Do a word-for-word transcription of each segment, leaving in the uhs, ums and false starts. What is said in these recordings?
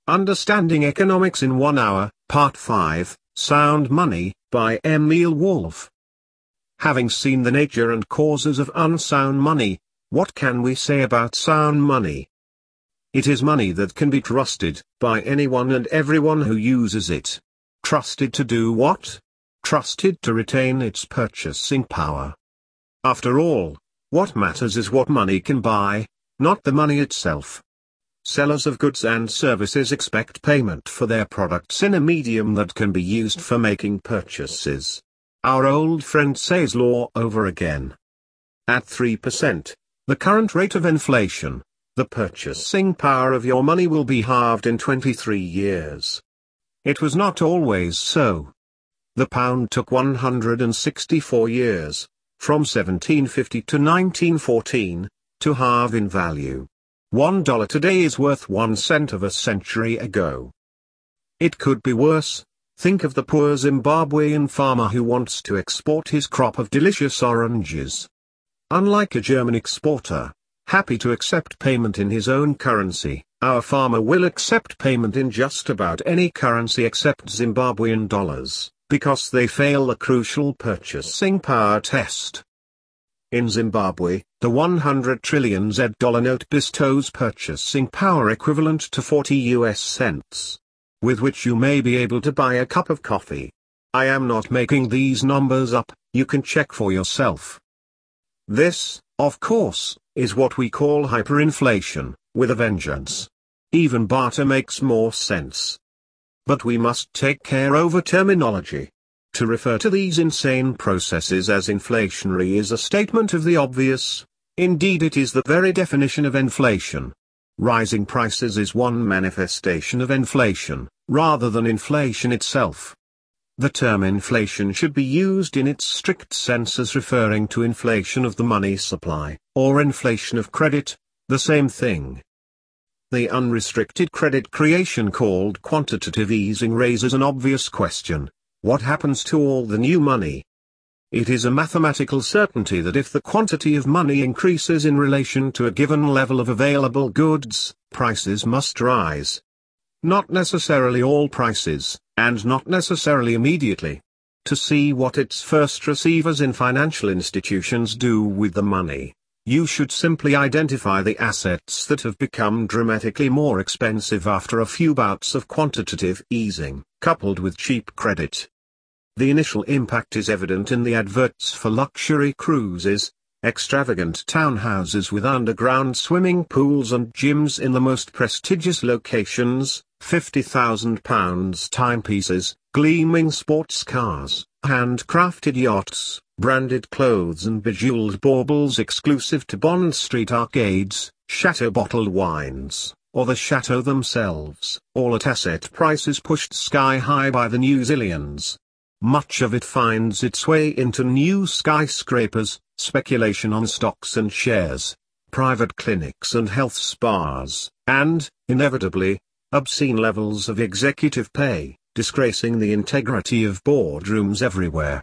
Understanding Economics in One Hour, Part five, Sound Money, by Emil Wolf. Having seen the nature and causes of unsound money, what can we say about sound money? It is money that can be trusted by anyone and everyone who uses it. Trusted to do what? Trusted to retain its purchasing power. After all, what matters is what money can buy, not the money itself. Sellers of goods and services expect payment for their products in a medium that can be used for making purchases. Our old friend says law over again. At three percent, the current rate of inflation, the purchasing power of your money will be halved in twenty-three years. It was not always so. The pound took one hundred sixty-four years, from seventeen fifty to nineteen fourteen, to halve in value. One dollar today is worth one cent of a century ago. It could be worse. Think of the poor Zimbabwean farmer who wants to export his crop of delicious oranges. Unlike a German exporter, happy to accept payment in his own currency, our farmer will accept payment in just about any currency except Zimbabwean dollars, because they fail the crucial purchasing power test. In Zimbabwe, the one hundred trillion Z dollar note bestows purchasing power equivalent to forty U S cents, with which you may be able to buy a cup of coffee. I am not making these numbers up, you can check for yourself. This, of course, is what we call hyperinflation, with a vengeance. Even barter makes more sense. But we must take care over terminology. To refer to these insane processes as inflationary is a statement of the obvious. Indeed, it is the very definition of inflation. Rising prices is one manifestation of inflation, rather than inflation itself. The term inflation should be used in its strict sense as referring to inflation of the money supply, or inflation of credit, the same thing. The unrestricted credit creation called quantitative easing raises an obvious question. What happens to all the new money? It is a mathematical certainty that if the quantity of money increases in relation to a given level of available goods, prices must rise. Not necessarily all prices, and not necessarily immediately. To see what its first receivers in financial institutions do with the money, you should simply identify the assets that have become dramatically more expensive after a few bouts of quantitative easing, coupled with cheap credit. The initial impact is evident in the adverts for luxury cruises, extravagant townhouses with underground swimming pools and gyms in the most prestigious locations, fifty thousand pounds timepieces, gleaming sports cars, handcrafted yachts, branded clothes and bejeweled baubles exclusive to Bond Street arcades, chateau bottled wines, or the chateau themselves, all at asset prices pushed sky high by the new zillions. Much of it finds its way into new skyscrapers, speculation on stocks and shares, private clinics and health spas, and, inevitably, obscene levels of executive pay, disgracing the integrity of boardrooms everywhere.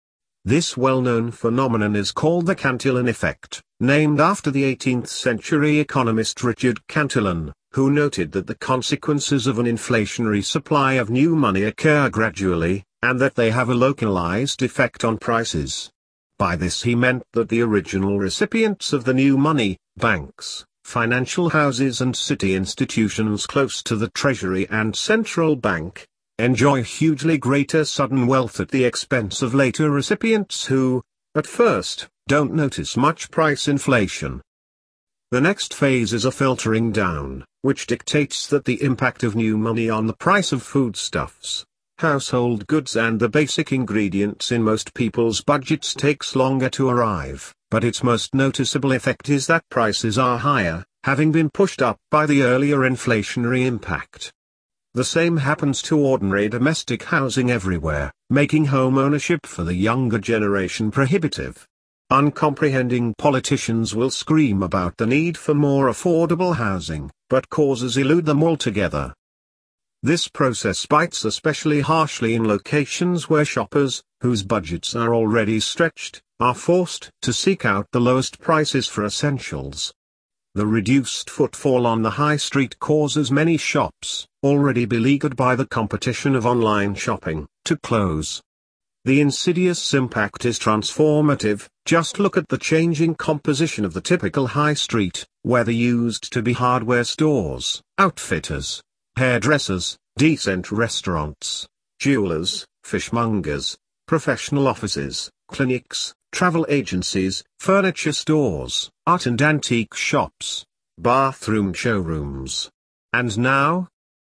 This well-known phenomenon is called the Cantillon effect, named after the eighteenth century economist Richard Cantillon, who noted that the consequences of an inflationary supply of new money occur gradually, and that they have a localized effect on prices. By this he meant that the original recipients of the new money, banks, financial houses and city institutions close to the Treasury and central bank, enjoy hugely greater sudden wealth at the expense of later recipients who, at first, don't notice much price inflation. The next phase is a filtering down, which dictates that the impact of new money on the price of foodstuffs, household goods and the basic ingredients in most people's budgets takes longer to arrive, but its most noticeable effect is that prices are higher, having been pushed up by the earlier inflationary impact. The same happens to ordinary domestic housing everywhere, making home ownership for the younger generation prohibitive. Uncomprehending politicians will scream about the need for more affordable housing, but causes elude them altogether. This process bites especially harshly in locations where shoppers, whose budgets are already stretched, are forced to seek out the lowest prices for essentials. The reduced footfall on the high street causes many shops, already beleaguered by the competition of online shopping, to close. The insidious impact is transformative. Just look at the changing composition of the typical high street, where there used to be hardware stores, outfitters, hairdressers, decent restaurants, jewelers, fishmongers, professional offices, clinics, travel agencies, furniture stores, art and antique shops, bathroom showrooms. And now?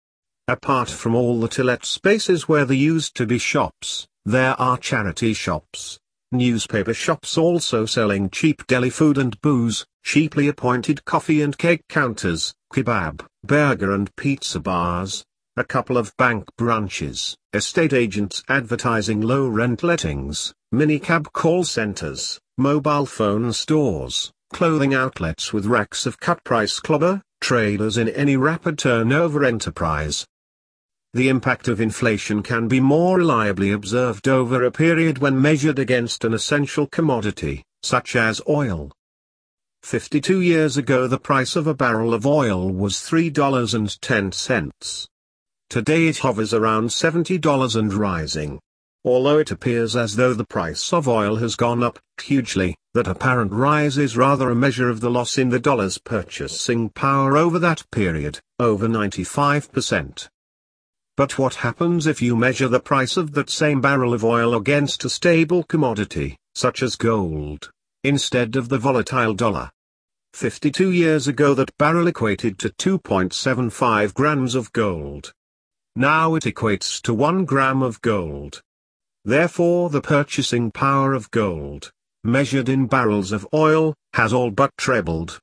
Apart from all the to-let spaces where there used to be shops, there are charity shops, newspaper shops also selling cheap deli food and booze, cheaply appointed coffee and cake counters, kebab, burger and pizza bars, a couple of bank branches, estate agents advertising low rent lettings, minicab call centers, mobile phone stores, clothing outlets with racks of cut-price clobber, traders in any rapid turnover enterprise. The impact of inflation can be more reliably observed over a period when measured against an essential commodity, such as oil. fifty-two years ago the price of a barrel of oil was three dollars and ten cents. Today it hovers around seventy dollars and rising. Although it appears as though the price of oil has gone up hugely, that apparent rise is rather a measure of the loss in the dollar's purchasing power over that period, over ninety-five percent. But what happens if you measure the price of that same barrel of oil against a stable commodity, such as gold, instead of the volatile dollar? fifty-two years ago that barrel equated to two point seven five grams of gold. Now it equates to one gram of gold. Therefore the purchasing power of gold, measured in barrels of oil, has all but trebled.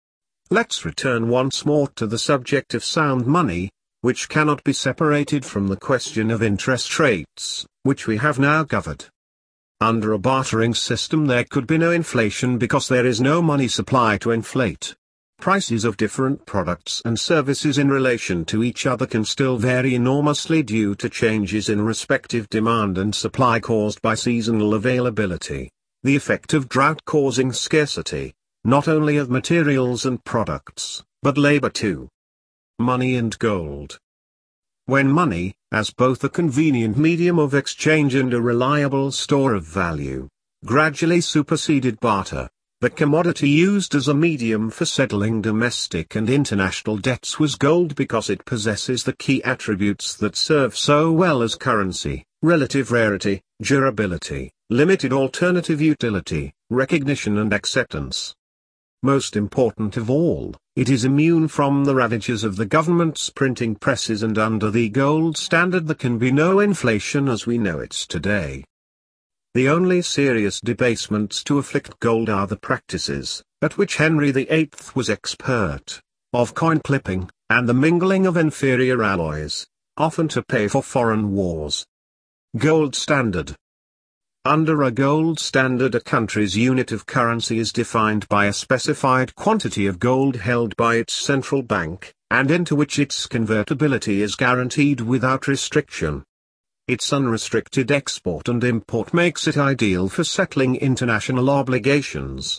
Let's return once more to the subject of sound money, which cannot be separated from the question of interest rates, which we have now covered. Under a bartering system there could be no inflation because there is no money supply to inflate. Prices of different products and services in relation to each other can still vary enormously due to changes in respective demand and supply caused by seasonal availability, the effect of drought causing scarcity, not only of materials and products, but labor too. Money and gold. When money, as both a convenient medium of exchange and a reliable store of value, gradually superseded barter, the commodity used as a medium for settling domestic and international debts was gold because it possesses the key attributes that serve so well as currency: relative rarity, durability, limited alternative utility, recognition and acceptance. Most important of all, it is immune from the ravages of the government's printing presses, and under the gold standard there can be no inflation as we know it today. The only serious debasements to afflict gold are the practices, at which Henry the Eighth was expert, of coin clipping, and the mingling of inferior alloys, often to pay for foreign wars. Gold standard. Under a gold standard, a country's unit of currency is defined by a specified quantity of gold held by its central bank, and into which its convertibility is guaranteed without restriction. Its unrestricted export and import makes it ideal for settling international obligations.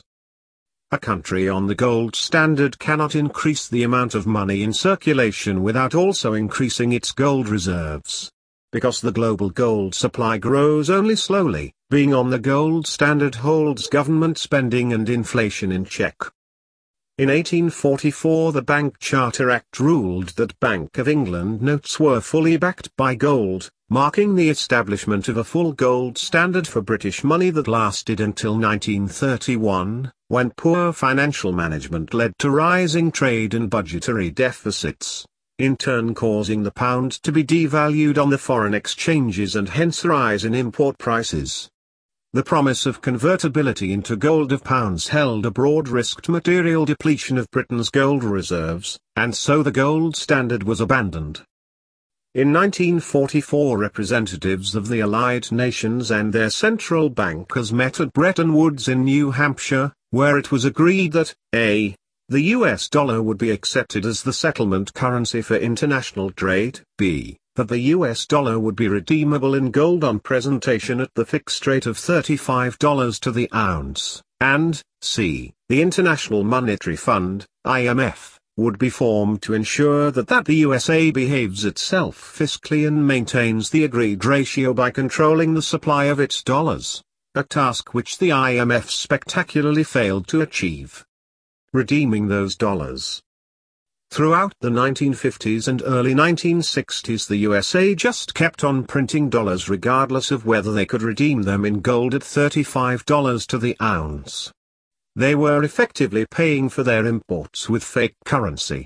A country on the gold standard cannot increase the amount of money in circulation without also increasing its gold reserves. Because the global gold supply grows only slowly, being on the gold standard holds government spending and inflation in check. In eighteen forty-four the Bank Charter Act ruled that Bank of England notes were fully backed by gold, marking the establishment of a full gold standard for British money that lasted until nineteen thirty-one, when poor financial management led to rising trade and budgetary deficits, in turn causing the pound to be devalued on the foreign exchanges and hence rise in import prices. The promise of convertibility into gold of pounds held abroad risked material depletion of Britain's gold reserves, and so the gold standard was abandoned. In nineteen forty-four representatives of the Allied Nations and their central bankers met at Bretton Woods in New Hampshire, where it was agreed that, A. the U S dollar would be accepted as the settlement currency for international trade, B. that the U S dollar would be redeemable in gold on presentation at the fixed rate of thirty-five dollars to the ounce, and, C. the International Monetary Fund, I M F, would be formed to ensure that that the U S A behaves itself fiscally and maintains the agreed ratio by controlling the supply of its dollars, a task which the I M F spectacularly failed to achieve. Redeeming those dollars. Throughout the nineteen fifties and early nineteen sixties, the U S A just kept on printing dollars regardless of whether they could redeem them in gold at thirty-five dollars to the ounce. They were effectively paying for their imports with fake currency.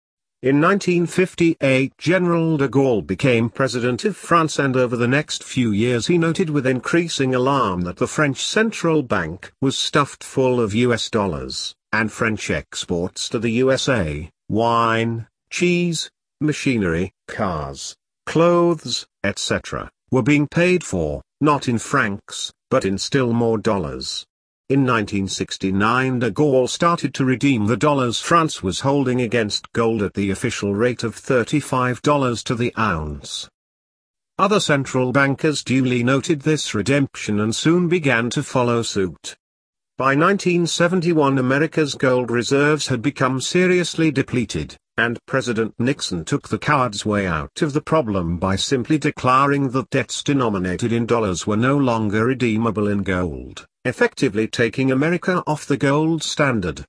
In nineteen fifty-eight, General de Gaulle became president of France, and over the next few years he noted with increasing alarm that the French central bank was stuffed full of U S dollars, and French exports to the U S A, wine, cheese, machinery, cars, clothes, et cetera, were being paid for, not in francs, but in still more dollars. In nineteen sixty-nine, de Gaulle started to redeem the dollars France was holding against gold at the official rate of thirty-five dollars to the ounce. Other central bankers duly noted this redemption and soon began to follow suit. By nineteen seventy-one, America's gold reserves had become seriously depleted, and President Nixon took the coward's way out of the problem by simply declaring that debts denominated in dollars were no longer redeemable in gold, effectively taking America off the gold standard.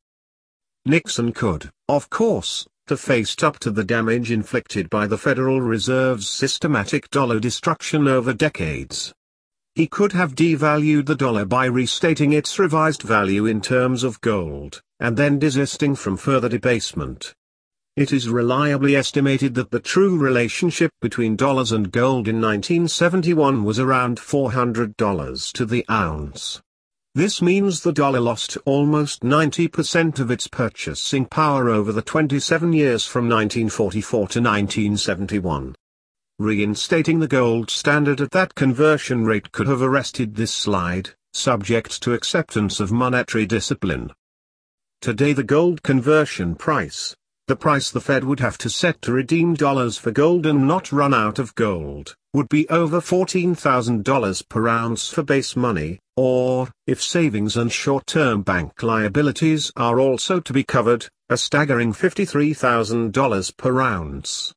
Nixon could, of course, have faced up to the damage inflicted by the Federal Reserve's systematic dollar destruction over decades. He could have devalued the dollar by restating its revised value in terms of gold, and then desisting from further debasement. It is reliably estimated that the true relationship between dollars and gold in nineteen seventy-one was around four hundred dollars to the ounce. This means the dollar lost almost ninety percent of its purchasing power over the twenty-seven years from nineteen forty-four to nineteen seventy-one. Reinstating the gold standard at that conversion rate could have arrested this slide, subject to acceptance of monetary discipline. Today, the gold conversion price, the price the Fed would have to set to redeem dollars for gold and not run out of gold, would be over fourteen thousand dollars per ounce for base money, or, if savings and short-term bank liabilities are also to be covered, a staggering fifty-three thousand dollars per ounce.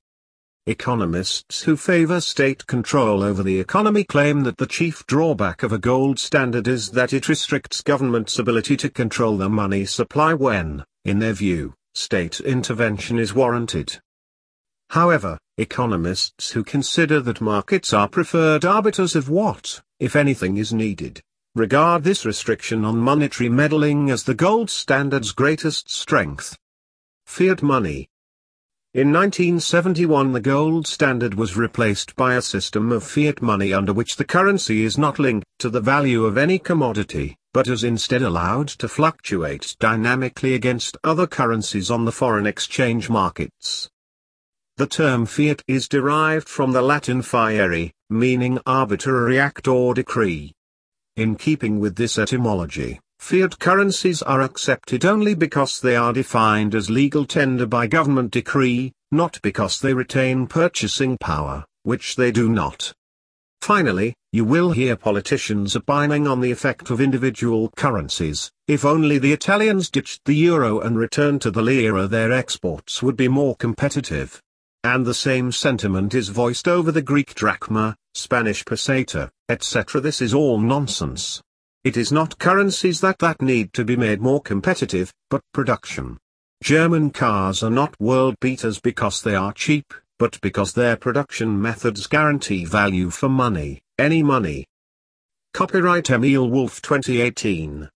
Economists who favor state control over the economy claim that the chief drawback of a gold standard is that it restricts government's ability to control the money supply when, in their view, state intervention is warranted. However, economists who consider that markets are preferred arbiters of what, if anything, is needed, regard this restriction on monetary meddling as the gold standard's greatest strength. Fiat money. In nineteen seventy-one, the gold standard was replaced by a system of fiat money under which the currency is not linked to the value of any commodity, but is instead allowed to fluctuate dynamically against other currencies on the foreign exchange markets. The term fiat is derived from the Latin fieri, meaning arbitrary act or decree. In keeping with this etymology, fiat currencies are accepted only because they are defined as legal tender by government decree, not because they retain purchasing power, which they do not. Finally, you will hear politicians opining on the effect of individual currencies. If only the Italians ditched the euro and returned to the lira, their exports would be more competitive. And the same sentiment is voiced over the Greek drachma, Spanish peseta, et cetera. This is all nonsense. It is not currencies that that need to be made more competitive, but production. German cars are not world beaters because they are cheap, but because their production methods guarantee value for money, any money. Copyright Emile Wolf twenty eighteen.